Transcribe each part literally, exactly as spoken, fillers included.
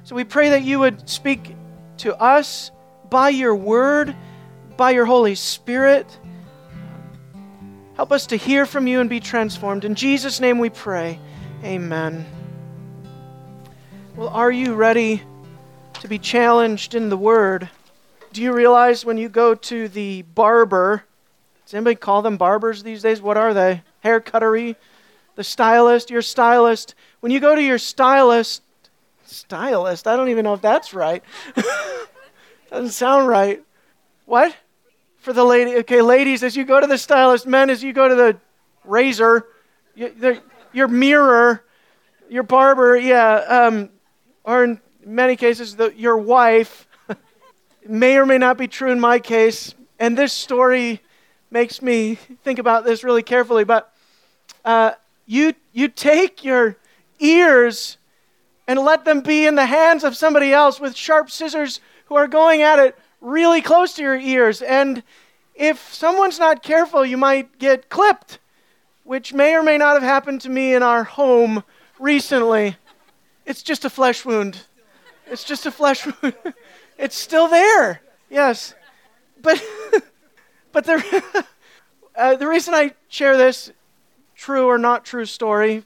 So we pray that you would speak to us by your word, by your Holy Spirit. Help us to hear from you and be transformed. In Jesus' name we pray. Amen. Well, are you ready to be challenged in the Word? Do you realize when you go to the barber, does anybody call them barbers these days? What are they? Hair cuttery? The stylist? Your stylist. When you go to your stylist, stylist? I don't even know if that's right. Doesn't sound right. What? For the lady, okay, ladies, as you go to the stylist, men, as you go to the razor, you, the, your mirror, your barber, yeah, um, or in many cases, the, your wife. May or may not be true in my case, and this story makes me think about this really carefully, but uh, you you take your ears and let them be in the hands of somebody else with sharp scissors who are going at it really close to your ears. And if someone's not careful, you might get clipped, which may or may not have happened to me in our home recently. It's just a flesh wound. It's just a flesh wound. It's still there. Yes. But but the, uh, the reason I share this true or not true story,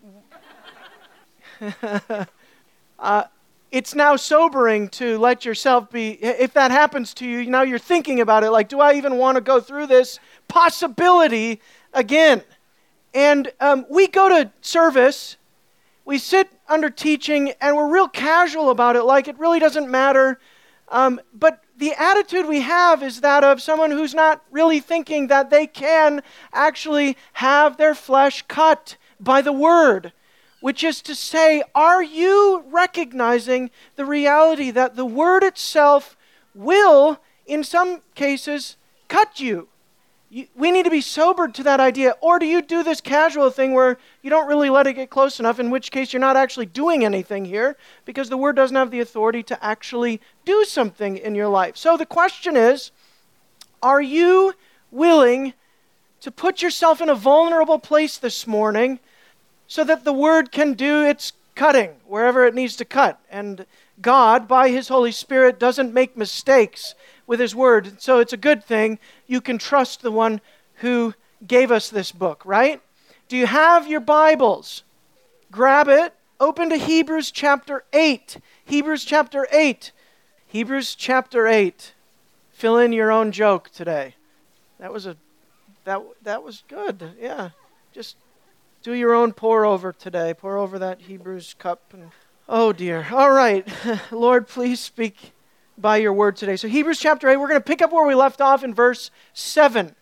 uh, it's now sobering to let yourself be, if that happens to you, now you're thinking about it, like, do I even want to go through this possibility again? And um, we go to service, we sit under teaching, and we're real casual about it, like it really doesn't matter. Um, but the attitude we have is that of someone who's not really thinking that they can actually have their flesh cut by the Word. Which is to say, are you recognizing the reality that the Word itself will, in some cases, cut you? you? We need to be sobered to that idea. Or do you do this casual thing where you don't really let it get close enough, in which case you're not actually doing anything here, because the Word doesn't have the authority to actually do something in your life. So the question is, are you willing to put yourself in a vulnerable place this morning so that the Word can do its cutting wherever it needs to cut? And God, by His Holy Spirit, doesn't make mistakes with His Word. So it's a good thing. You can trust the one who gave us this book, right? Do you have your Bibles? Grab it. Open to Hebrews chapter eight. Hebrews chapter eight. Hebrews chapter eight. Fill in your own joke today. That was a that that was good. Yeah. Just do your own pour over today. Pour over that Hebrews cup. And, oh dear. All right. Lord, please speak by your word today. So Hebrews chapter eight, we're going to pick up where we left off in verse seven.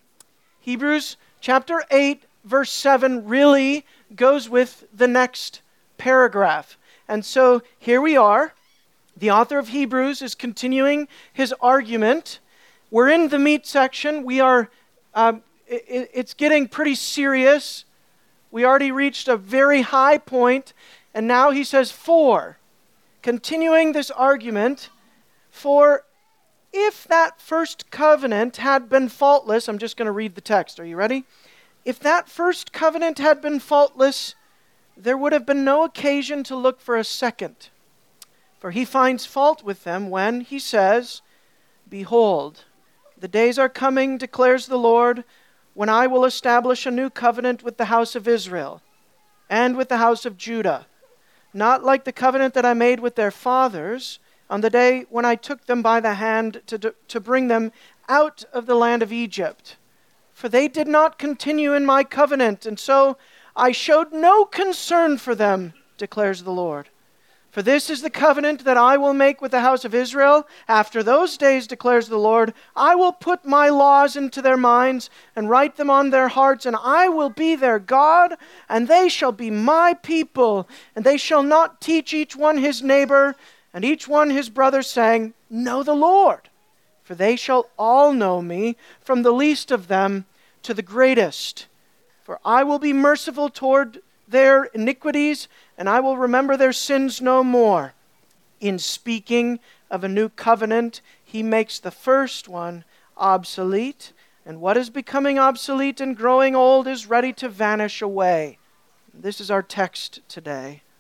Hebrews chapter eight, verse seven really goes with the next paragraph. And so here we are. The author of Hebrews is continuing his argument. We're in the meat section. We are, um, it, it's getting pretty serious. We already reached a very high point, and now he says, for, continuing this argument, for if that first covenant had been faultless, I'm just going to read the text. Are you ready? If that first covenant had been faultless, there would have been no occasion to look for a second. For he finds fault with them when he says, behold, the days are coming, declares the Lord, when I will establish a new covenant with the house of Israel and with the house of Judah, not like the covenant that I made with their fathers on the day when I took them by the hand to, to bring them out of the land of Egypt. For they did not continue in my covenant, and so I showed no concern for them, declares the Lord. For this is the covenant that I will make with the house of Israel. After those days, declares the Lord, I will put my laws into their minds and write them on their hearts, and I will be their God, and they shall be my people. And they shall not teach each one his neighbor, and each one his brother, saying, know the Lord. For they shall all know me, from the least of them to the greatest. For I will be merciful toward their iniquities, and I will remember their sins no more. In speaking of a new covenant, he makes the first one obsolete, and what is becoming obsolete and growing old is ready to vanish away. This is our text today.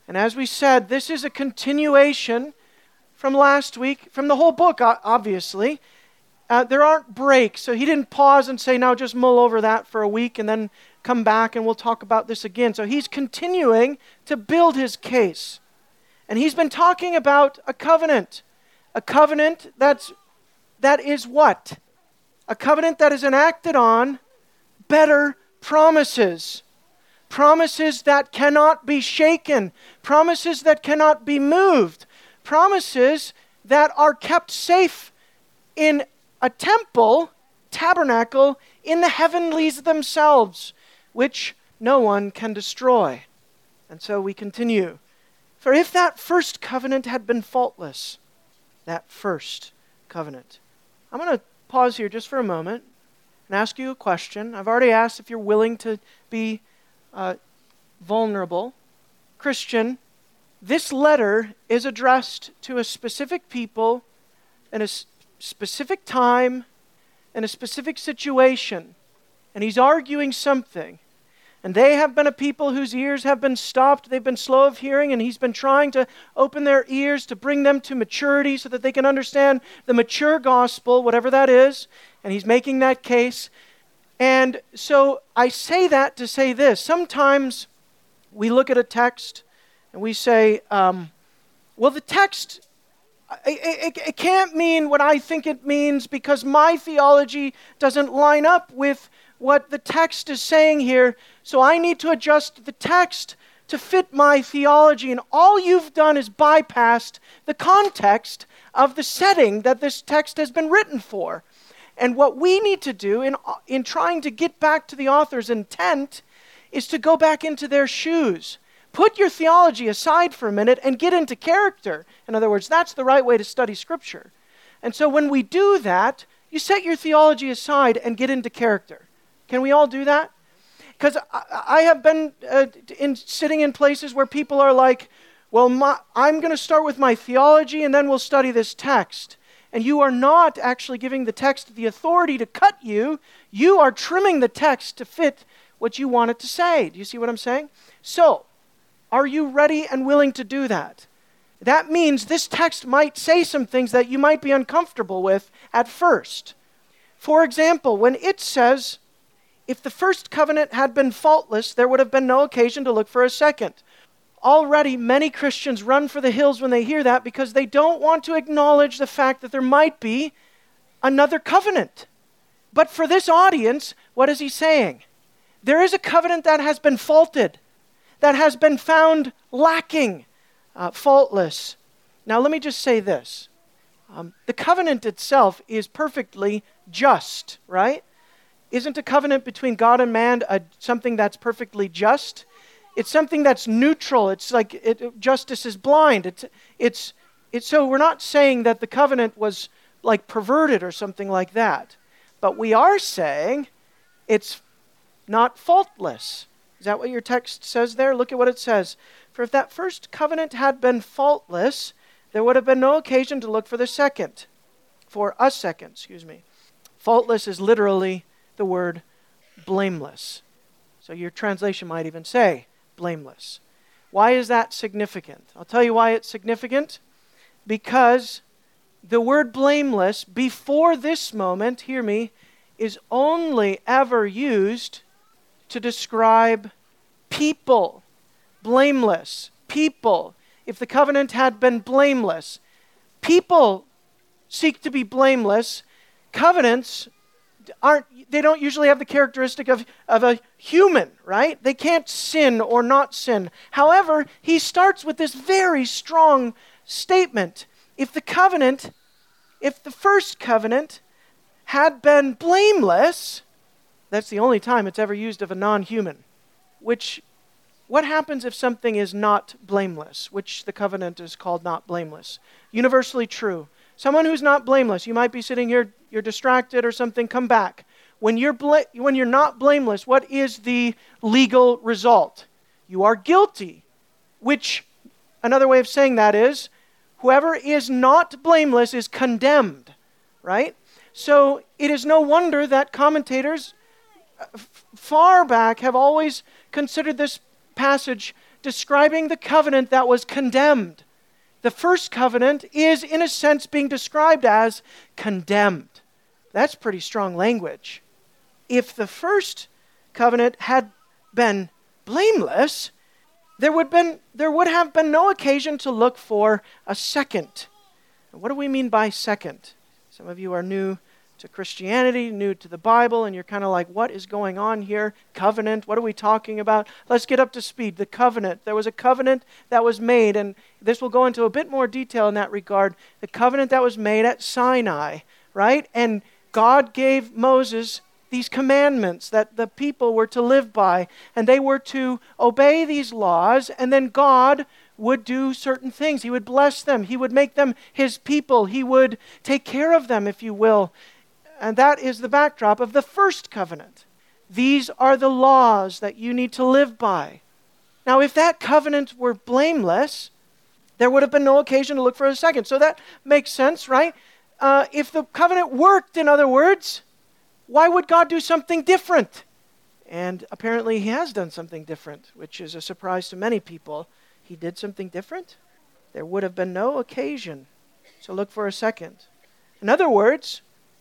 And as we said, this is a continuation from last week, from the whole book, obviously. Uh, there aren't breaks, so he didn't pause and say, now just mull over that for a week and then come back and we'll talk about this again. So he's continuing to build his case. And he's been talking about a covenant. A covenant that's, that is what? A covenant that is enacted on better promises. Promises that cannot be shaken. Promises that cannot be moved. Promises that are kept safe in a temple, tabernacle, in the heavenlies themselves, which no one can destroy. And so we continue. For if that first covenant had been faultless, that first covenant. I'm going to pause here just for a moment and ask you a question. I've already asked if you're willing to be uh, vulnerable. Christian, this letter is addressed to a specific people in a s- specific time, in a specific situation, and he's arguing something. And they have been a people whose ears have been stopped. They've been slow of hearing, and he's been trying to open their ears to bring them to maturity so that they can understand the mature gospel, whatever that is. And he's making that case. And so I say that to say this. Sometimes we look at a text and we say, um, well, the text, it, it, it can't mean what I think it means because my theology doesn't line up with what the text is saying here, so I need to adjust the text to fit my theology. And all you've done is bypassed the context of the setting that this text has been written for. And what we need to do in, in trying to get back to the author's intent is to go back into their shoes. Put your theology aside for a minute and get into character. In other words, that's the right way to study Scripture. And so when we do that, you set your theology aside and get into character. Can we all do that? Because I, I have been uh, in, sitting in places where people are like, well, my, I'm going to start with my theology and then we'll study this text. And you are not actually giving the text the authority to cut you. You are trimming the text to fit what you want it to say. Do you see what I'm saying? So, are you ready and willing to do that? That means this text might say some things that you might be uncomfortable with at first. For example, when it says, if the first covenant had been faultless, there would have been no occasion to look for a second. Already, many Christians run for the hills when they hear that because they don't want to acknowledge the fact that there might be another covenant. But for this audience, what is he saying? There is a covenant that has been faulted, that has been found lacking, uh, faultless. Now, let me just say this. Um, the covenant itself is perfectly just, right? Isn't a covenant between God and man a, something that's perfectly just? It's something that's neutral. It's like it, justice is blind. It's, it's, it's, so we're not saying that the covenant was like perverted or something like that. But we are saying it's not faultless. Is that what your text says there? Look at what it says. For if that first covenant had been faultless, there would have been no occasion to look for the second. For a second, excuse me. Faultless is literally the word blameless. So your translation might even say blameless. Why is that significant? I'll tell you why it's significant. Because the word blameless before this moment, hear me, is only ever used to describe people. Blameless. People. If the covenant had been blameless, people seek to be blameless. Covenants aren't, they don't usually have the characteristic of, of a human, right? They can't sin or not sin. However, he starts with this very strong statement. If the covenant, if the first covenant had been blameless, that's the only time it's ever used of a non-human. Which, what happens if something is not blameless? Which the covenant is called not blameless. Universally true. Someone who's not blameless, you might be sitting here, you're distracted or something, come back. When you're bla- when you're not blameless, what is the legal result? You are guilty, which another way of saying that is, whoever is not blameless is condemned, right? So it is no wonder that commentators f- far back have always considered this passage describing the covenant that was condemned. The first covenant is, in a sense, being described as condemned. That's pretty strong language. If the first covenant had been blameless, there would been there would have been no occasion to look for a second. What do we mean by second? Some of you are new to Christianity, new to the Bible, and you're kind of like, what is going on here? Covenant, what are we talking about? Let's get up to speed. The covenant. There was a covenant that was made, and this will go into a bit more detail in that regard. The covenant that was made at Sinai, right? And God gave Moses these commandments that the people were to live by, and they were to obey these laws, and then God would do certain things. He would bless them. He would make them His people. He would take care of them, if you will. And that is the backdrop of the first covenant. These are the laws that you need to live by. Now, if that covenant were blameless, there would have been no occasion to look for a second. So that makes sense, right? Uh, if the covenant worked, in other words, why would God do something different? And apparently He has done something different, which is a surprise to many people. He did something different? There would have been no occasion to look for a second. In other words,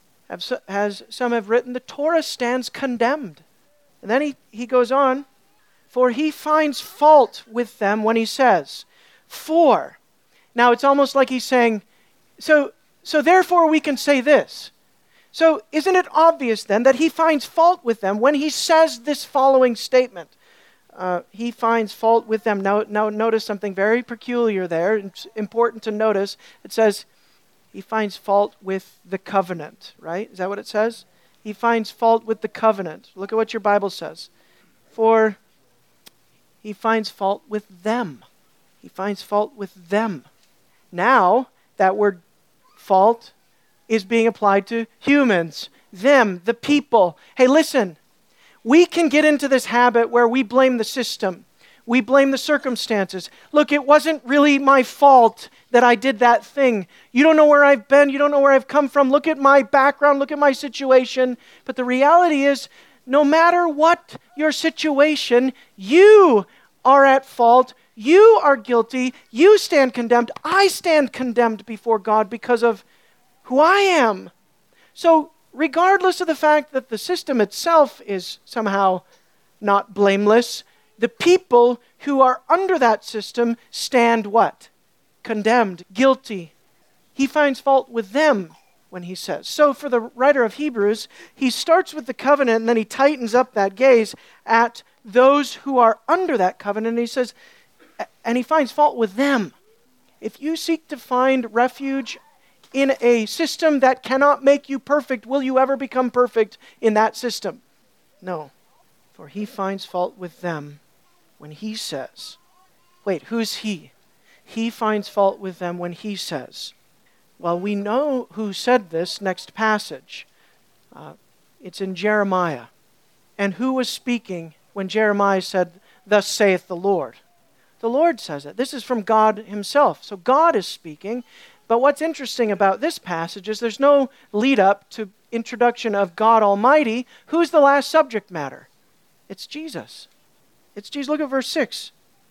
as some have written, the Torah stands condemned. And then he, he goes on, for He finds fault with them when He says, for. Now it's almost like He's saying, so, so therefore we can say this. So isn't it obvious then that He finds fault with them when He says this following statement? Uh, he finds fault with them. Now, now notice something very peculiar there. It's important to notice. It says, He finds fault with the covenant, right? Is that what it says? He finds fault with the covenant. Look at what your Bible says. For He finds fault with them. He finds fault with them. Now, that word fault is being applied to humans, them, the people. Hey, listen, we can get into this habit where we blame the system. We blame the circumstances. Look, it wasn't really my fault that I did that thing. You don't know where I've been. You don't know where I've come from. Look at my background. Look at my situation. But the reality is, no matter what your situation, you are at fault. You are guilty. You stand condemned. I stand condemned before God because of who I am. So, regardless of the fact that the system itself is somehow not blameless, the people who are under that system stand what? Condemned, guilty. He finds fault with them when he says. So for the writer of Hebrews, he starts with the covenant and then he tightens up that gaze at those who are under that covenant. And he says, and he finds fault with them. If you seek to find refuge in a system that cannot make you perfect, will you ever become perfect in that system? No. For he finds fault with them when he says, wait, who's he? He finds fault with them when he says. Well, we know who said this next passage. Uh, it's in Jeremiah. And who was speaking when Jeremiah said, thus saith the Lord? The Lord says it. This is from God himself. So God is speaking. But what's interesting about this passage is there's no lead up to introduction of God Almighty. Who's the last subject matter? It's Jesus. It's Jesus. Look at verse six.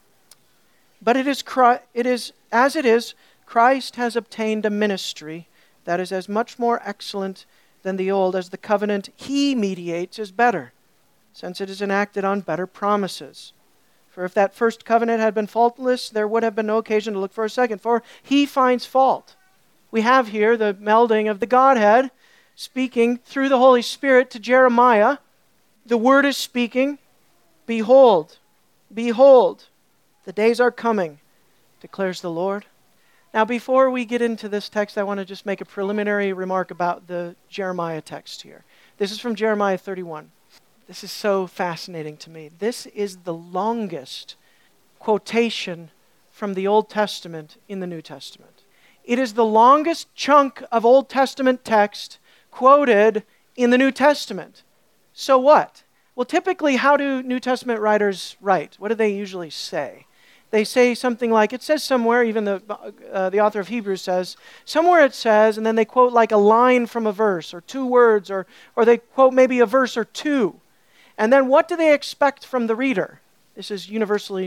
But it is, it is as it is, Christ has obtained a ministry that is as much more excellent than the old, as the covenant he mediates is better, since it is enacted on better promises. For if that first covenant had been faultless, there would have been no occasion to look for a second, for he finds fault. We have here the melding of the Godhead speaking through the Holy Spirit to Jeremiah. The Word is speaking, behold, behold, the days are coming, declares the Lord. Now, before we get into this text, I want to just make a preliminary remark about the Jeremiah text here. This is from Jeremiah thirty-one. This is so fascinating to me. This is the longest quotation from the Old Testament in the New Testament. It is the longest chunk of Old Testament text quoted in the New Testament. So what? Well, typically, how do New Testament writers write? What do they usually say? They say something like, it says somewhere, even the uh, the author of Hebrews says, somewhere it says, and then they quote like a line from a verse, or two words, or or they quote maybe a verse or two. And then what do they expect from the reader? This is universally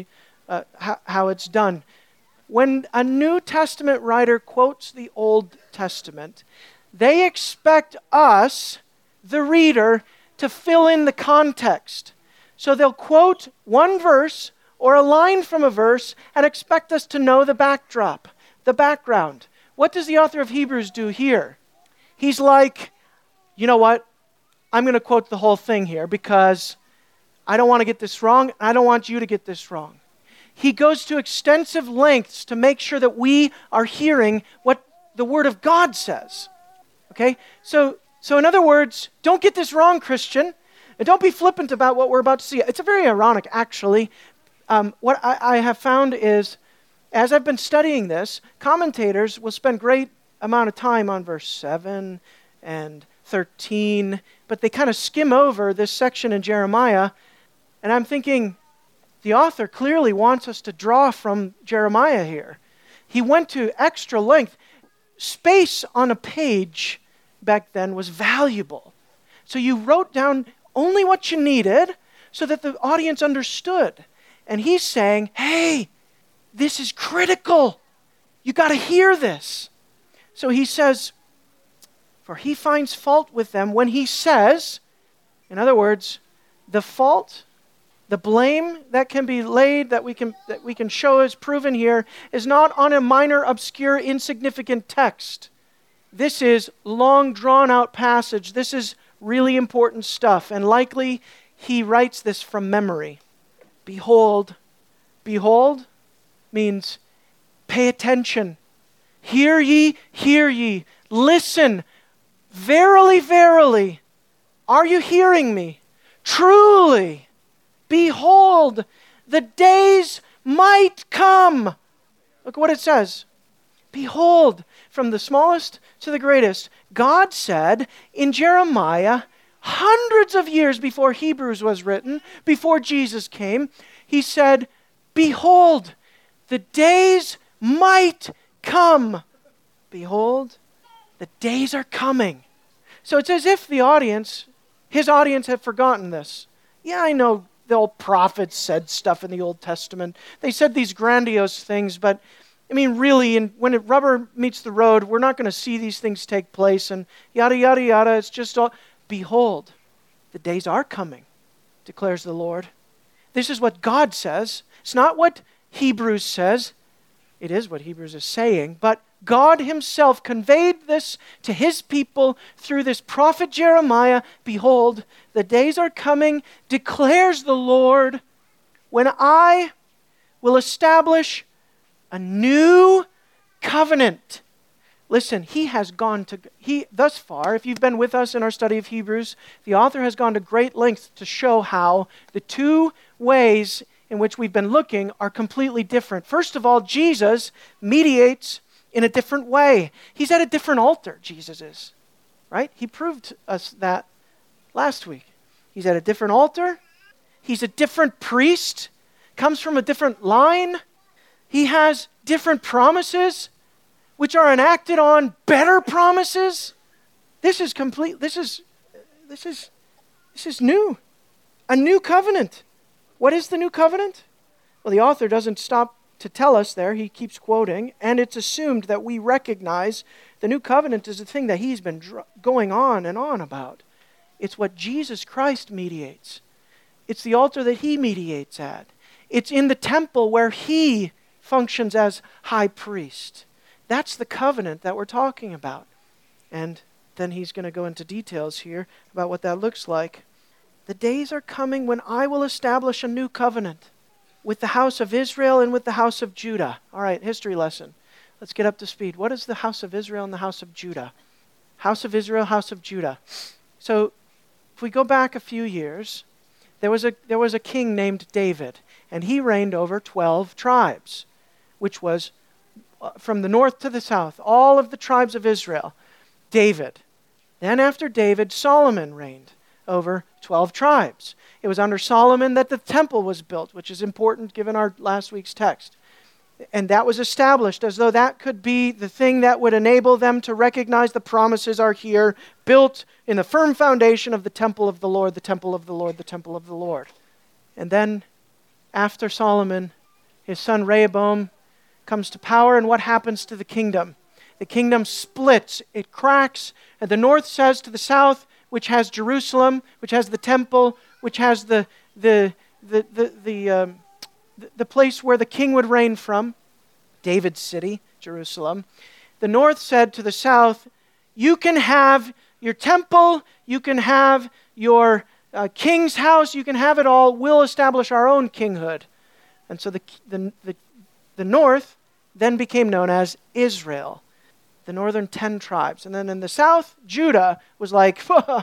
uh, how, how it's done. When a New Testament writer quotes the Old Testament, they expect us, the reader, to fill in the context. So they'll quote one verse or a line from a verse and expect us to know the backdrop, the background. What does the author of Hebrews do here? He's like, you know what? I'm going to quote the whole thing here because I don't want to get this wrong. I don't want you to get this wrong. He goes to extensive lengths to make sure that we are hearing what the Word of God says. Okay? So, so in other words, don't get this wrong, Christian. And don't be flippant about what we're about to see. It's a very ironic, actually. Um, what I, I have found is, as I've been studying this, commentators will spend great amount of time on verse seven and thirteen, but they kind of skim over this section in Jeremiah. And I'm thinking, the author clearly wants us to draw from Jeremiah here. He went to extra length. Space on a page back then was valuable. So you wrote down only what you needed so that the audience understood. And he's saying, hey, this is critical. You got to hear this. So he says, for he finds fault with them when he says, in other words, the fault, the blame that can be laid, that we can that we can show is proven here, is not on a minor, obscure, insignificant text. This is long, drawn-out passage. This is really important stuff. And likely, he writes this from memory. Behold, behold means pay attention. Hear ye, hear ye. Listen. Verily, verily. Are you hearing me? Truly. Behold, the days might come. Look what it says. Behold, from the smallest to the greatest. God said in Jeremiah, hundreds of years before Hebrews was written, before Jesus came, he said, behold, the days might come. Behold, the days are coming. So it's as if the audience, his audience had forgotten this. Yeah, I know the old prophets said stuff in the Old Testament. They said these grandiose things, but I mean, really, and when it rubber meets the road, we're not going to see these things take place and yada, yada, yada. It's just all, behold, the days are coming, declares the Lord. This is what God says. It's not what Hebrews says. It is what Hebrews is saying, but God himself conveyed this to his people through this prophet Jeremiah. Behold, the days are coming, declares the Lord, when I will establish a new covenant. Listen, he has gone to, he thus far, if you've been with us in our study of Hebrews, the author has gone to great lengths to show how the two ways in which we've been looking are completely different. First of all, Jesus mediates in a different way. He's at a different altar, Jesus is. Right? He proved us that last week. He's at a different altar. He's a different priest. Comes from a different line. He has different promises, which are enacted on better promises. This is complete. This is, this is, this is new. A new covenant. What is the new covenant? Well, the author doesn't stop to tell us there. He keeps quoting, and it's assumed that we recognize the new covenant is the thing that he's been dr- going on and on about. It's what Jesus Christ mediates. It's the altar that he mediates at. It's in the temple where he functions as high priest. That's the covenant that we're talking about. And then he's going to go into details here about what that looks like. The days are coming when I will establish a new covenant with the house of Israel and with the house of Judah. All right, history lesson. Let's get up to speed. What is the house of Israel and the house of Judah? House of Israel, house of Judah. So if we go back a few years, there was a there was a king named David, and he reigned over twelve tribes, which was from the north to the south, all of the tribes of Israel. David. Then after David, Solomon reigned over twelve tribes. It was under Solomon that the temple was built, which is important given our last week's text. And that was established as though that could be the thing that would enable them to recognize the promises are here, built in the firm foundation of the temple of the Lord, the temple of the Lord, the temple of the Lord. And then after Solomon, his son Rehoboam comes to power, and what happens to the kingdom? The kingdom splits, it cracks, and the north says to the south, which has Jerusalem, which has the temple, which has the the the the the, um, the, the place where the king would reign from, David's city, Jerusalem. The north said to the south, you can have your temple, you can have your uh, king's house, you can have it all, we'll establish our own kinghood. And so the the the, the north then became known as Israel, the northern ten tribes. And then in the south, Judah was like,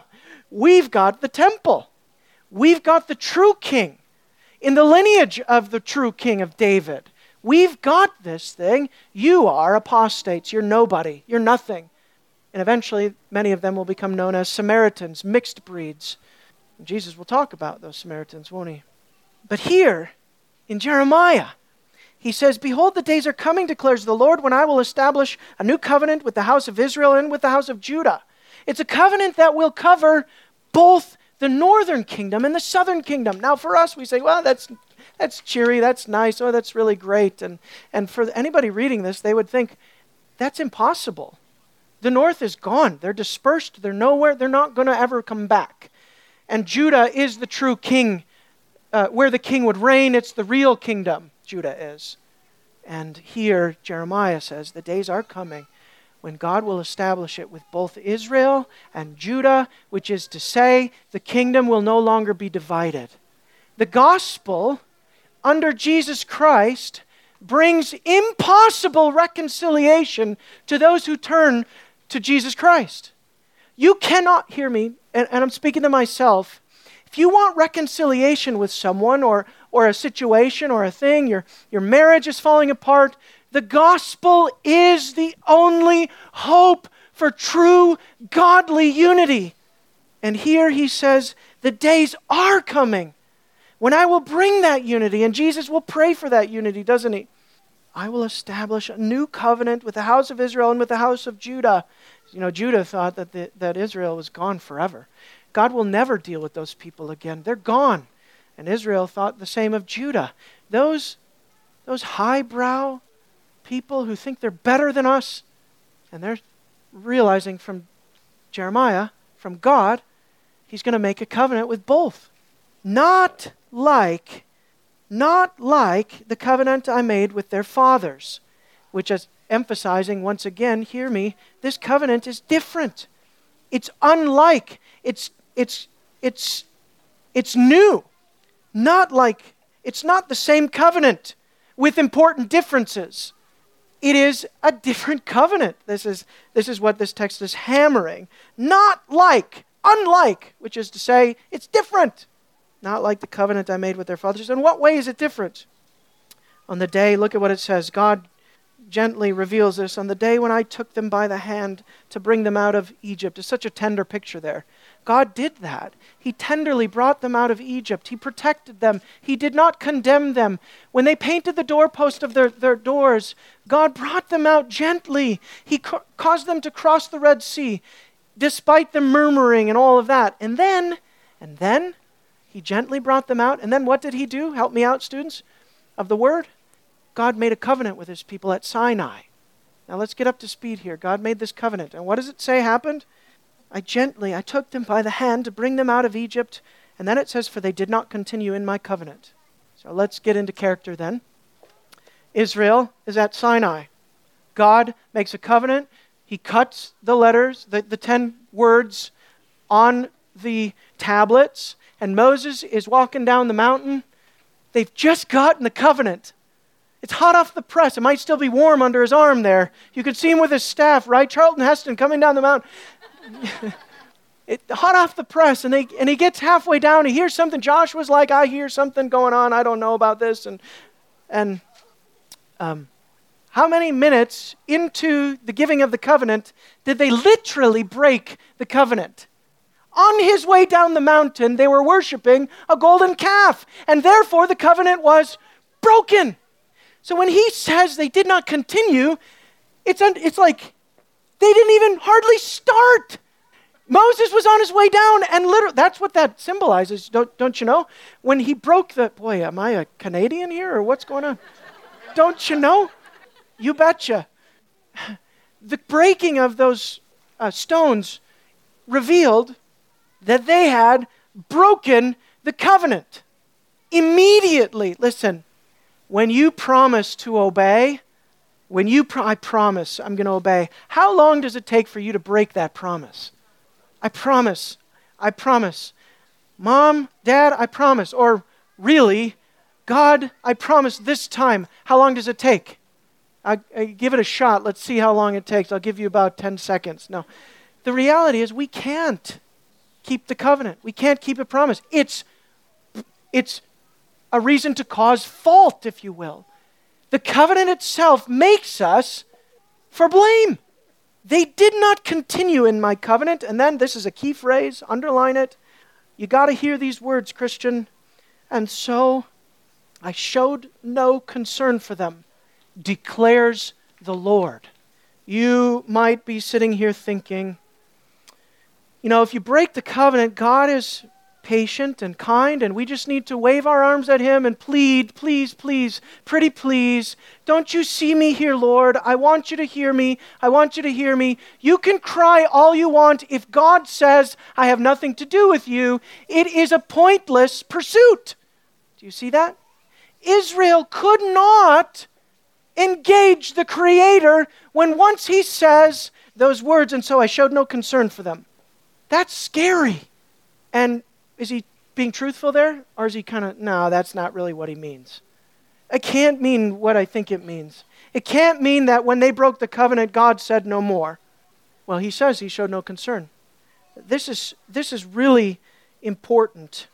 we've got the temple. We've got the true king in the lineage of the true king of David. We've got this thing. You are apostates. You're nobody. You're nothing. And eventually, many of them will become known as Samaritans, mixed breeds. And Jesus will talk about those Samaritans, won't he? But here, in Jeremiah, he says, behold, the days are coming, declares the Lord, when I will establish a new covenant with the house of Israel and with the house of Judah. It's a covenant that will cover both the northern kingdom and the southern kingdom. Now for us, we say, well, that's that's cheery, that's nice, oh, that's really great. And, and for anybody reading this, they would think, that's impossible. The north is gone. They're dispersed. They're nowhere. They're not going to ever come back. And Judah is the true king, uh, where the king would reign. It's the real kingdom, Judah is. And here, Jeremiah says, the days are coming when God will establish it with both Israel and Judah, which is to say, the kingdom will no longer be divided. The gospel, under Jesus Christ, brings impossible reconciliation to those who turn to Jesus Christ. You cannot, hear me, and, and I'm speaking to myself, if you want reconciliation with someone or, or a situation or a thing, your, your marriage is falling apart, the gospel is the only hope for true godly unity. And here he says, the days are coming when I will bring that unity, and Jesus will pray for that unity, doesn't he? I will establish a new covenant with the house of Israel and with the house of Judah. You know, Judah thought that, the, that Israel was gone forever. God will never deal with those people again. They're gone. And Israel thought the same of Judah. Those, those highbrow people who think they're better than us, and they're realizing from Jeremiah, from God, he's going to make a covenant with both. Not like, not like the covenant I made with their fathers, which is emphasizing once again, hear me, this covenant is different. It's unlike, it's it's it's it's new. Not like, it's not the same covenant with important differences. It is a different covenant. This is this is what this text is hammering. Not like, unlike, which is to say, it's different. Not like the covenant I made with their fathers. In what way is it different? On the day, look at what it says. God gently reveals this. On the day when I took them by the hand to bring them out of Egypt. It's such a tender picture there. God did that. He tenderly brought them out of Egypt. He protected them. He did not condemn them. When they painted the doorpost of their, their doors, God brought them out gently. He ca- caused them to cross the Red Sea, despite the murmuring and all of that. And then, and then, He gently brought them out. And then what did He do? Help me out, students, of the Word. God made a covenant with His people at Sinai. Now let's get up to speed here. God made this covenant. And what does it say happened? I gently, I took them by the hand to bring them out of Egypt. And then it says, for they did not continue in my covenant. So let's get into character then. Israel is at Sinai. God makes a covenant. He cuts the letters, the, the ten words on the tablets. And Moses is walking down the mountain. They've just gotten the covenant. It's hot off the press. It might still be warm under his arm there. You could see him with his staff, right? Charlton Heston coming down the mountain. it, hot off the press. And, they, and he gets halfway down. He hears something. Joshua's like, I hear something going on. I don't know about this. And, and um, how many minutes into the giving of the covenant did they literally break the covenant? On his way down the mountain, they were worshiping a golden calf. And therefore, the covenant was broken. So when he says they did not continue, it's, un- it's like they didn't even hardly start. Moses was on his way down, and literally, that's what that symbolizes, don't, don't you know? When he broke the, boy, am I a Canadian here, or what's going on? Don't you know? You betcha. The breaking of those uh, stones revealed that they had broken the covenant. Immediately, listen, when you promise to obey, when you, pro- I promise I'm going to obey, how long does it take for you to break that promise? I promise, I promise. Mom, Dad, I promise. Or really, God, I promise this time. How long does it take? I, I give it a shot. Let's see how long it takes. I'll give you about ten seconds. No. The reality is we can't keep the covenant. We can't keep a promise. It's, it's a reason to cause fault, if you will. The covenant itself makes us for blame. They did not continue in my covenant. And then, this is a key phrase, underline it. You got to hear these words, Christian. And so I showed no concern for them, declares the Lord. You might be sitting here thinking, you know, if you break the covenant, God is patient and kind, and we just need to wave our arms at Him and plead, please, please, pretty please, don't you see me here, Lord? I want you to hear me. I want you to hear me. You can cry all you want. If God says, I have nothing to do with you, it is a pointless pursuit. Do you see that? Israel could not engage the Creator when once He says those words, and so I showed no concern for them. That's scary. And is he being truthful there? Or is he kind of, no, that's not really what he means. It can't mean what I think it means. It can't mean that when they broke the covenant, God said no more. Well, He says He showed no concern. This is, this is really important.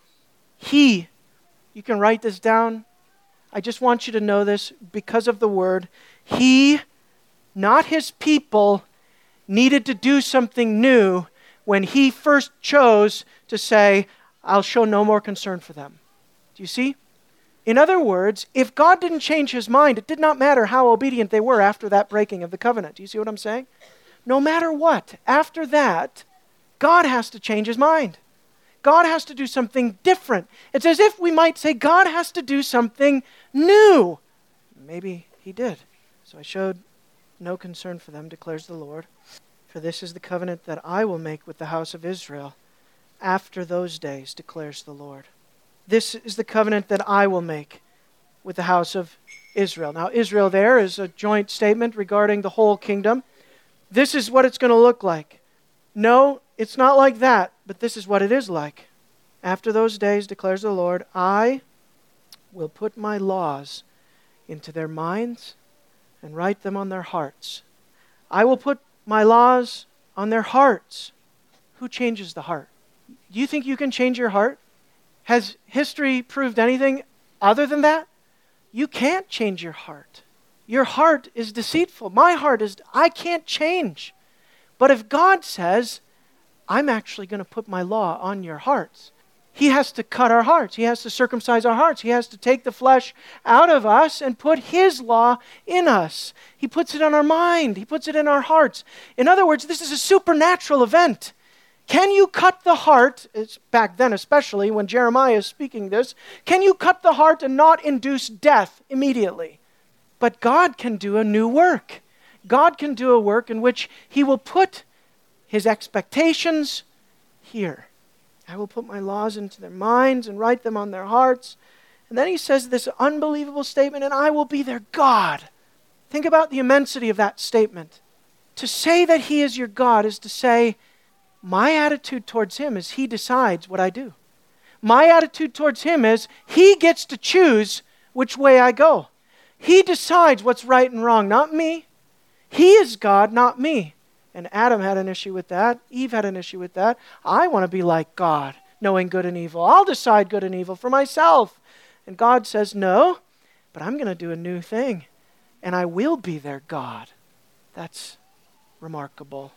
He, you can write this down. I just want you to know this because of the word. He, not His people, needed to do something new when He first chose to say, I'll show no more concern for them. Do you see? In other words, if God didn't change His mind, it did not matter how obedient they were after that breaking of the covenant. Do you see what I'm saying? No matter what, after that, God has to change His mind. God has to do something different. It's as if we might say, God has to do something new. Maybe He did. So I showed no concern for them, declares the Lord. For this is the covenant that I will make with the house of Israel after those days, declares the Lord. This is the covenant that I will make with the house of Israel. Now, Israel there is a joint statement regarding the whole kingdom. This is what it's going to look like. No, it's not like that, but this is what it is like. After those days, declares the Lord, I will put my laws into their minds and write them on their hearts. I will put my laws on their hearts. Who changes the heart? Do you think you can change your heart? Has history proved anything other than that? You can't change your heart. Your heart is deceitful. My heart is, I can't change. But if God says, I'm actually going to put my law on your hearts, He has to cut our hearts. He has to circumcise our hearts. He has to take the flesh out of us and put His law in us. He puts it on our mind. He puts it in our hearts. In other words, this is a supernatural event. Can you cut the heart, it's back then especially when Jeremiah is speaking this, can you cut the heart and not induce death immediately? But God can do a new work. God can do a work in which He will put His expectations here. I will put my laws into their minds and write them on their hearts. And then He says this unbelievable statement, and I will be their God. Think about the immensity of that statement. To say that He is your God is to say, my attitude towards Him is He decides what I do. My attitude towards Him is He gets to choose which way I go. He decides what's right and wrong, not me. He is God, not me. And Adam had an issue with that. Eve had an issue with that. I want to be like God, knowing good and evil. I'll decide good and evil for myself. And God says, no, but I'm going to do a new thing. And I will be their God. That's remarkable.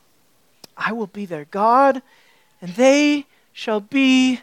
I will be their God, and they shall be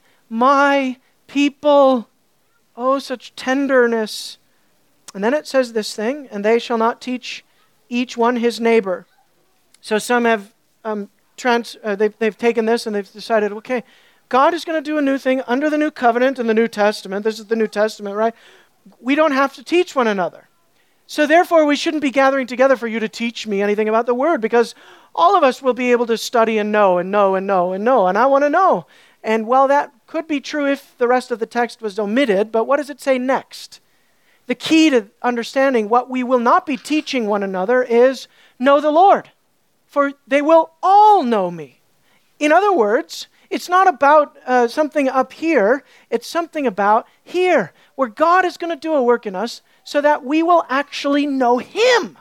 my people. Oh, such tenderness. And then it says this thing, and they shall not teach each one his neighbor. So some have um, trans, uh, they've, they've taken this and they've decided, okay, God is going to do a new thing under the new covenant in the New Testament. This is the New Testament, right? We don't have to teach one another. So therefore, we shouldn't be gathering together for you to teach me anything about the Word, because all of us will be able to study and know and know and know and know, and I want to know. And well, that could be true if the rest of the text was omitted, but what does it say next? The key to understanding what we will not be teaching one another is know the Lord, for they will all know me. In other words, it's not about uh, something up here, it's something about here, where God is going to do a work in us so that we will actually know Him.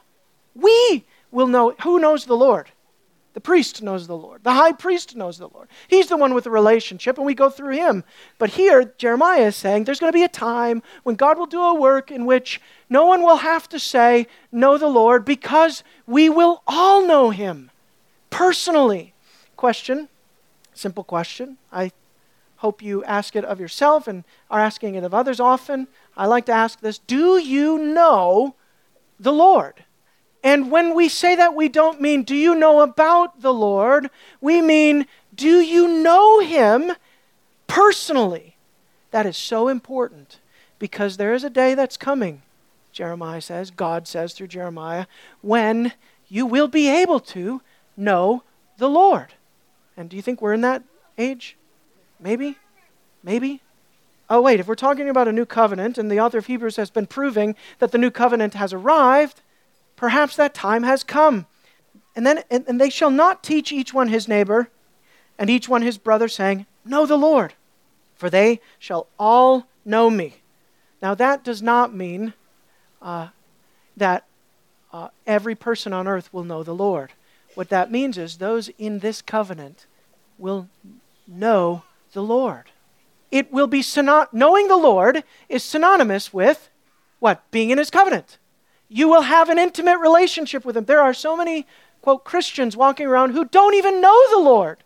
We will know. Who knows the Lord? The priest knows the Lord. The high priest knows the Lord. He's the one with the relationship, and we go through him. But here, Jeremiah is saying there's going to be a time when God will do a work in which no one will have to say, know the Lord, because we will all know Him personally. Question, simple question. I hope you ask it of yourself and are asking it of others often. I like to ask this: do you know the Lord? And when we say that, we don't mean, do you know about the Lord? We mean, do you know Him personally? That is so important, because there is a day that's coming, Jeremiah says, God says through Jeremiah, when you will be able to know the Lord. And do you think we're in that age? Maybe? Maybe? Oh wait, if we're talking about a new covenant, and the author of Hebrews has been proving that the new covenant has arrived, perhaps that time has come. And then, and, and they shall not teach each one his neighbor, and each one his brother, saying, know the Lord, for they shall all know me. Now that does not mean uh, that uh, every person on earth will know the Lord. What that means is those in this covenant will know the Lord. It will be, syno- knowing the Lord is synonymous with what? Being in His covenant. You will have an intimate relationship with Him. There are so many, quote, Christians walking around who don't even know the Lord.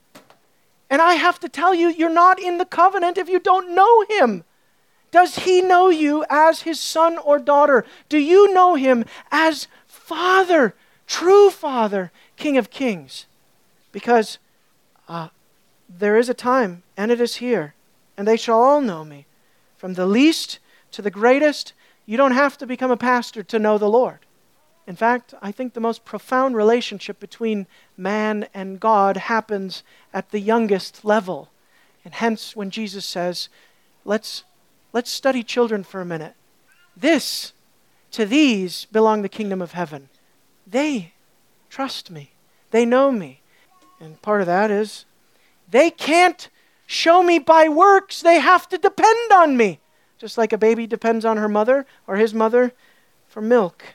And I have to tell you, you're not in the covenant if you don't know Him. Does He know you as His son or daughter? Do you know Him as Father, true Father, King of Kings? Because uh, there is a time, and it is here, and they shall all know me, from the least to the greatest. You don't have to become a pastor to know the Lord. In fact, I think the most profound relationship between man and God happens at the youngest level. And hence, when Jesus says, let's, let's study children for a minute. This, to these belong the kingdom of heaven. They trust me. They know me. And part of that is, they can't show me by works. They have to depend on me. Just like a baby depends on her mother or his mother for milk.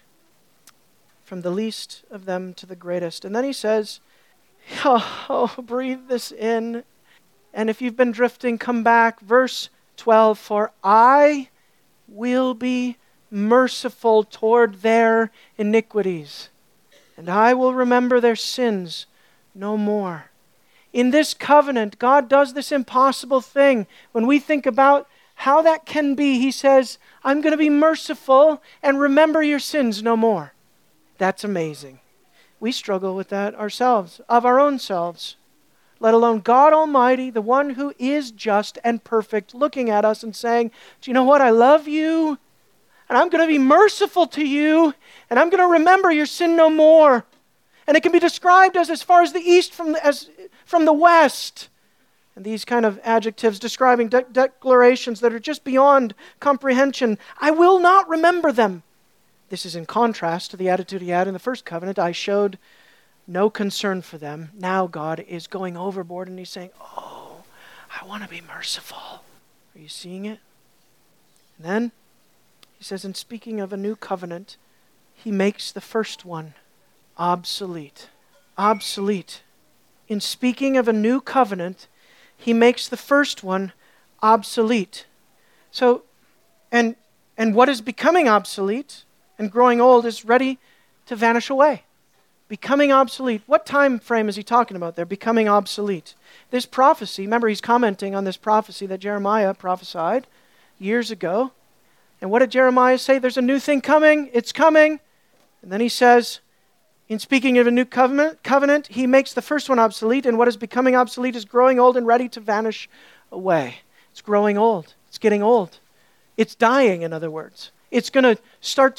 From the least of them to the greatest. And then he says, oh, oh, breathe this in. And if you've been drifting, come back. Verse twelve, for I will be merciful toward their iniquities, and I will remember their sins no more. In this covenant, God does this impossible thing. When we think about how that can be, He says, I'm going to be merciful and remember your sins no more. That's amazing. We struggle with that ourselves, of our own selves, let alone God Almighty, the one who is just and perfect, looking at us and saying, do you know what? I love you, and I'm going to be merciful to you, and I'm going to remember your sin no more. And it can be described as as far as the east from the, as, from the west. And these kind of adjectives describing de- declarations that are just beyond comprehension. I will not remember them. This is in contrast to the attitude He had in the first covenant. I showed no concern for them. Now God is going overboard and He's saying, oh, I want to be merciful. Are you seeing it? And then He says, in speaking of a new covenant, He makes the first one obsolete. Obsolete. In speaking of a new covenant, He makes the first one obsolete. So, and and what is becoming obsolete and growing old is ready to vanish away. Becoming obsolete. What time frame is he talking about there? Becoming obsolete. This prophecy, remember he's commenting on this prophecy that Jeremiah prophesied years ago. And what did Jeremiah say? There's a new thing coming. It's coming. And then he says, in speaking of a new covenant, covenant, he makes the first one obsolete, and what is becoming obsolete is growing old and ready to vanish away. It's growing old. It's getting old. It's dying, in other words. It's going to start to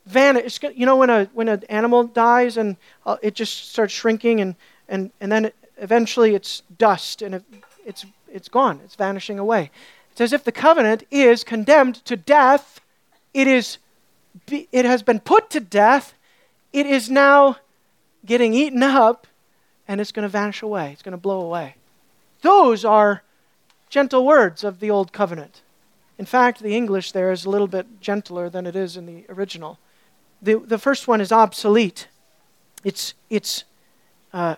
vanish. You know when a when an animal dies and uh, it just starts shrinking and and and then it, eventually it's dust and it, it's it's gone. It's vanishing away. It's as if the covenant is condemned to death. It is it has been put to death. It is now getting eaten up, and it's going to vanish away. It's going to blow away. Those are gentle words of the Old Covenant. In fact, the English there is a little bit gentler than it is in the original. The the first one is obsolete. It's it's uh,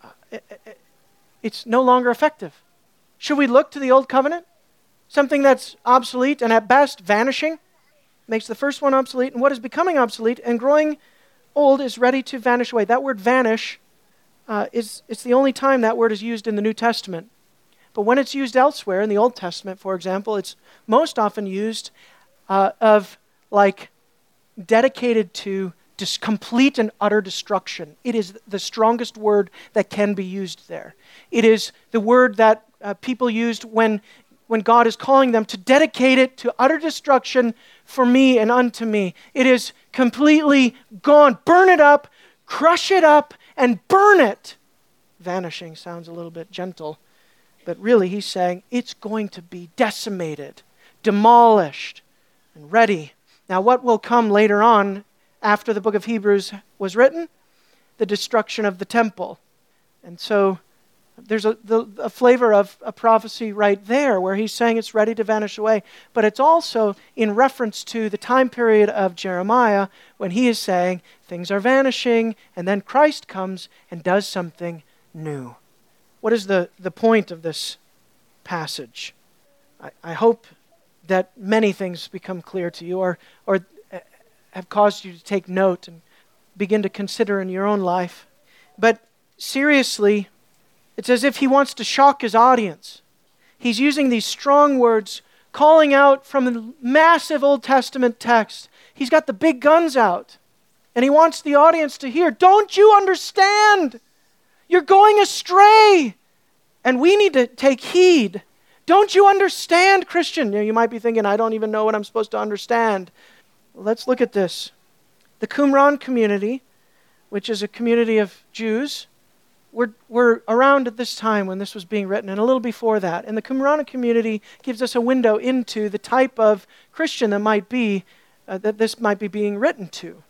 it's no longer effective. Should we look to the Old Covenant? Something that's obsolete and at best vanishing makes the first one obsolete, and what is becoming obsolete and growing old is ready to vanish away. That word vanish uh, is it's the only time that word is used in the New Testament. But when it's used elsewhere, in the Old Testament, for example, it's most often used uh, of like dedicated to dis- complete and utter destruction. It is the strongest word that can be used there. It is the word that uh, people used when, when God is calling them to dedicate it to utter destruction for me and unto me. It is completely gone. Burn it up, crush it up, and burn it. Vanishing sounds a little bit gentle. But really, he's saying it's going to be decimated, demolished, and ready. Now, what will come later on after the book of Hebrews was written? The destruction of the temple. And so there's a, the, a flavor of a prophecy right there where he's saying it's ready to vanish away. But it's also in reference to the time period of Jeremiah when he is saying things are vanishing, and then Christ comes and does something new. What is the, the point of this passage? I, I hope that many things become clear to you or, or have caused you to take note and begin to consider in your own life. But seriously, it's as if he wants to shock his audience. He's using these strong words, calling out from a massive Old Testament text. He's got the big guns out, and he wants the audience to hear, don't you understand? You're going astray, and we need to take heed. Don't you understand, Christian? You know, you might be thinking, I don't even know what I'm supposed to understand. Well, let's look at this. The Qumran community, which is a community of Jews, were, were around at this time when this was being written, and a little before that. And the Qumran community gives us a window into the type of Christian that might be, uh, that this might be being written to.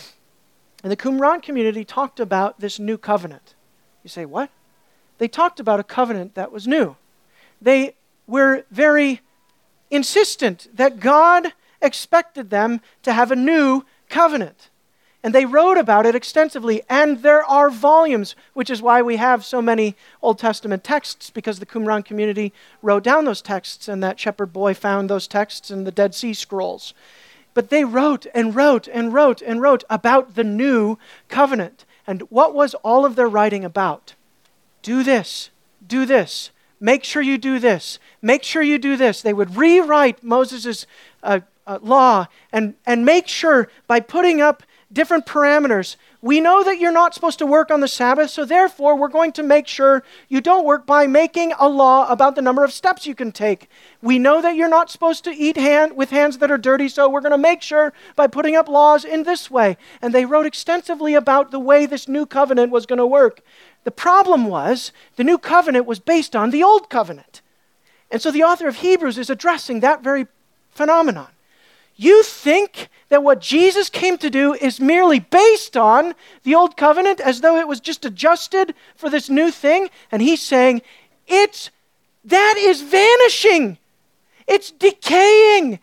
And the Qumran community talked about this new covenant. You say, what? They talked about a covenant that was new. They were very insistent that God expected them to have a new covenant. And they wrote about it extensively, and there are volumes, which is why we have so many Old Testament texts, because the Qumran community wrote down those texts, and that shepherd boy found those texts in the Dead Sea Scrolls. But they wrote and wrote and wrote and wrote about the new covenant. And what was all of their writing about? Do this, do this, make sure you do this, make sure you do this. They would rewrite Moses' uh, uh, law and, and make sure by putting up different parameters. We know that you're not supposed to work on the Sabbath, so therefore we're going to make sure you don't work by making a law about the number of steps you can take. We know that you're not supposed to eat hand with hands that are dirty, so we're going to make sure by putting up laws in this way. And they wrote extensively about the way this new covenant was going to work. The problem was the new covenant was based on the old covenant. And so the author of Hebrews is addressing that very phenomenon. You think that what Jesus came to do is merely based on the old covenant as though it was just adjusted for this new thing? And he's saying, it's, that is vanishing. It's decaying.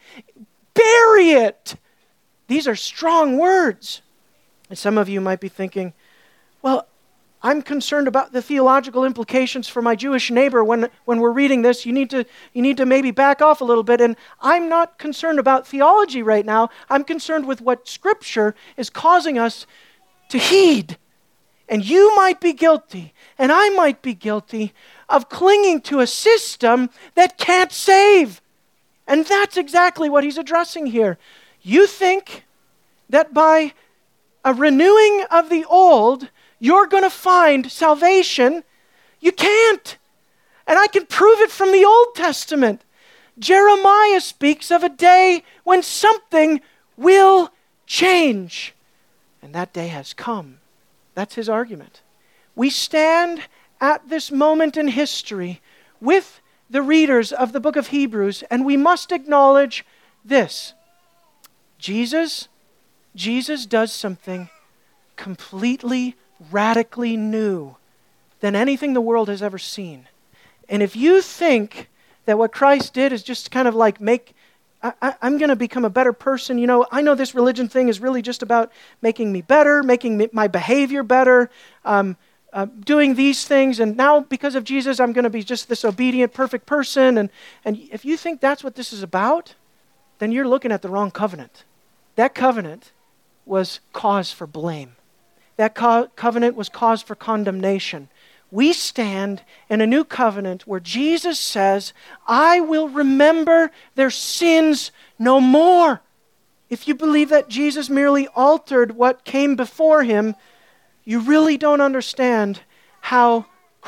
Bury it. These are strong words. And some of you might be thinking, well, I'm concerned about the theological implications for my Jewish neighbor when, when we're reading this. You need to, you need to maybe back off a little bit. And I'm not concerned about theology right now. I'm concerned with what Scripture is causing us to heed. And you might be guilty, and I might be guilty, of clinging to a system that can't save. And that's exactly what he's addressing here. You think that by a renewing of the old, you're going to find salvation. You can't. And I can prove it from the Old Testament. Jeremiah speaks of a day when something will change. And that day has come. That's his argument. We stand at this moment in history with the readers of the book of Hebrews, and we must acknowledge this. Jesus, Jesus does something completely, radically new than anything the world has ever seen. And if you think that what Christ did is just kind of like make, I, I, I'm going to become a better person, you know, I know this religion thing is really just about making me better, making me, my behavior better, um, uh, doing these things, and now because of Jesus, I'm going to be just this obedient, perfect person. And, and if you think that's what this is about, then you're looking at the wrong covenant. That covenant was cause for blame. That co- covenant was cause for condemnation. We stand in a new covenant where Jesus says, I will remember their sins no more. If you believe that Jesus merely altered what came before him, you really don't understand how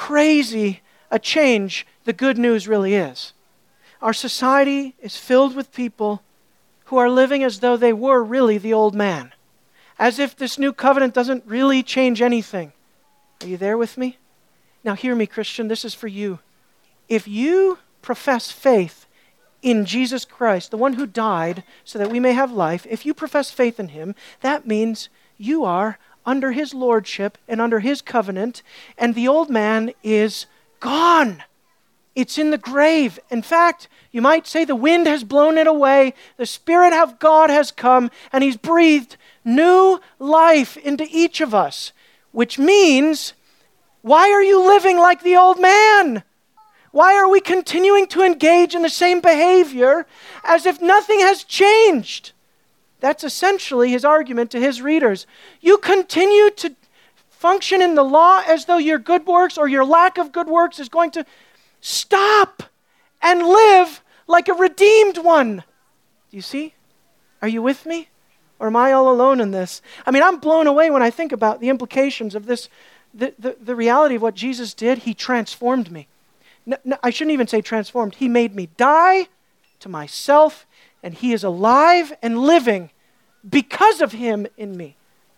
crazy a change the good news really is. Our society is filled with people who are living as though they were really the old man, as if this new covenant doesn't really change anything. Are you there with me? Now hear me, Christian, this is for you. If you profess faith in Jesus Christ, the one who died so that we may have life, if you profess faith in him, that means you are under his lordship and under his covenant, and the old man is gone. It's in the grave. In fact, you might say the wind has blown it away, the Spirit of God has come, and he's breathed new life into each of us, which means, why are you living like the old man? Why are we continuing to engage in the same behavior as if nothing has changed? That's essentially his argument to his readers. You continue to function in the law as though your good works or your lack of good works is going to stop and live like a redeemed one. Do you see? Are you with me? Or am I all alone in this? I mean, I'm blown away when I think about the implications of this, the, the, the reality of what Jesus did. He transformed me. No, no, I shouldn't even say transformed. He made me die to myself, and he is alive and living because of him in me.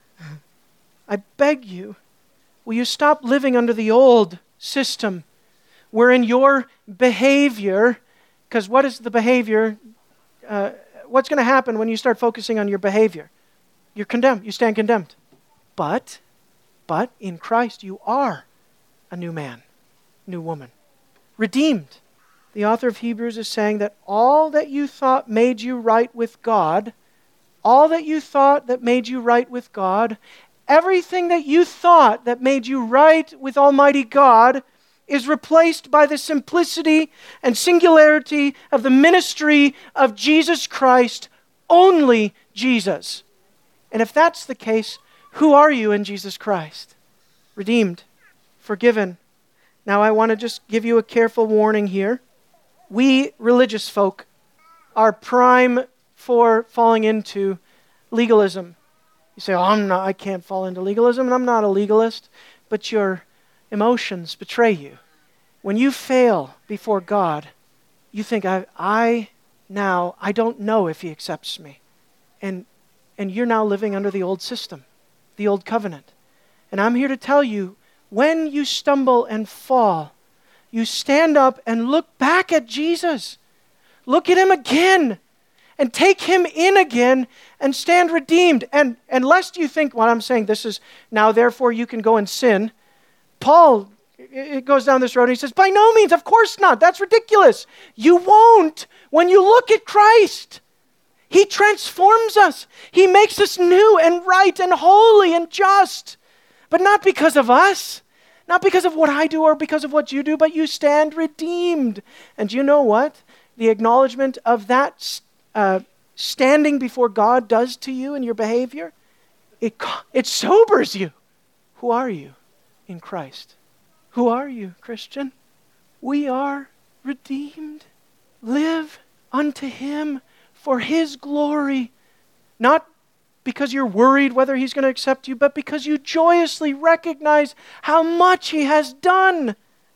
I beg you, will you stop living under the old system wherein your behavior, because what is the behavior, uh, what's going to happen when you start focusing on your behavior? You're condemned. You stand condemned. But, but in Christ you are a new man, new woman, redeemed. The author of Hebrews is saying that all that you thought made you right with God, all that you thought that made you right with God, everything that you thought that made you right with Almighty God is replaced by the simplicity and singularity of the ministry of Jesus Christ, only Jesus. And if that's the case, who are you in Jesus Christ? Redeemed, forgiven. Now I want to just give you a careful warning here. We religious folk are prime for falling into legalism. You say, oh, I'm not, I can't fall into legalism, and I'm not a legalist, but your emotions betray you. When you fail before God, you think, I, I now, I don't know if he accepts me. And, and you're now living under the old system, the old covenant. And I'm here to tell you, when you stumble and fall, you stand up and look back at Jesus. Look at him again and take him in again and stand redeemed. And, and lest you think what I'm saying, this is now therefore you can go and sin. Paul, it goes down this road and he says, by no means, of course not. That's ridiculous. You won't when you look at Christ. He transforms us. He makes us new and right and holy and just. But not because of us. Not because of what I do or because of what you do, but you stand redeemed. And you know what the acknowledgement of that uh, standing before God does to you in your behavior? It, it sobers you. Who are you in Christ? Who are you, Christian? We are redeemed. Live unto him for his glory. Not because you're worried whether he's going to accept you, but because you joyously recognize how much he has done.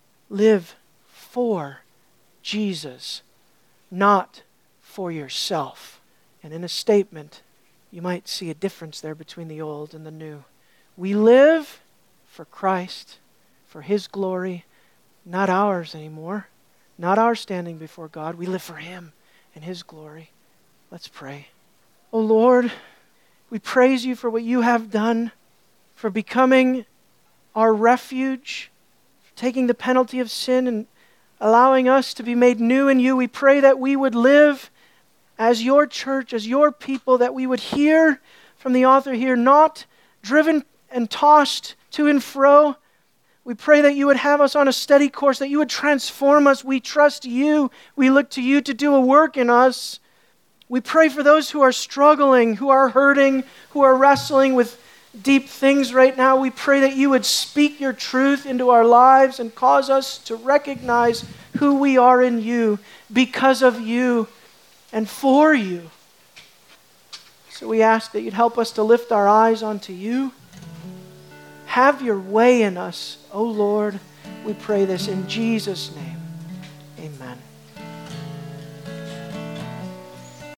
Live for Jesus, not for yourself. And in a statement, you might see a difference there between the old and the new. We live for Christ, for His glory, not ours anymore, not our standing before God. We live for Him and His glory. Let's pray. Oh Lord, we praise You for what You have done, for becoming our refuge, for taking the penalty of sin and allowing us to be made new in You. We pray that we would live as Your church, as Your people, that we would hear from the author here, not driven and tossed to and fro. We pray that You would have us on a steady course, that You would transform us. We trust You. We look to You to do a work in us. We pray for those who are struggling, who are hurting, who are wrestling with deep things right now. We pray that You would speak Your truth into our lives and cause us to recognize who we are in You, because of You and for You. So we ask that You'd help us to lift our eyes onto You. Have Your way in us, O Lord. We pray this in Jesus' name. Amen.